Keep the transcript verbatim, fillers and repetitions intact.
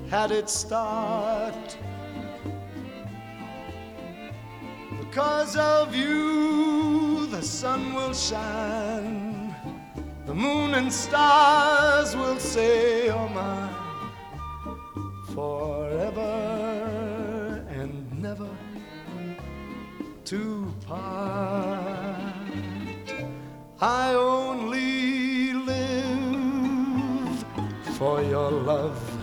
had its start. Because of you, the sun will shine, the moon and stars will say you're mine forever and never to part. I only live for your love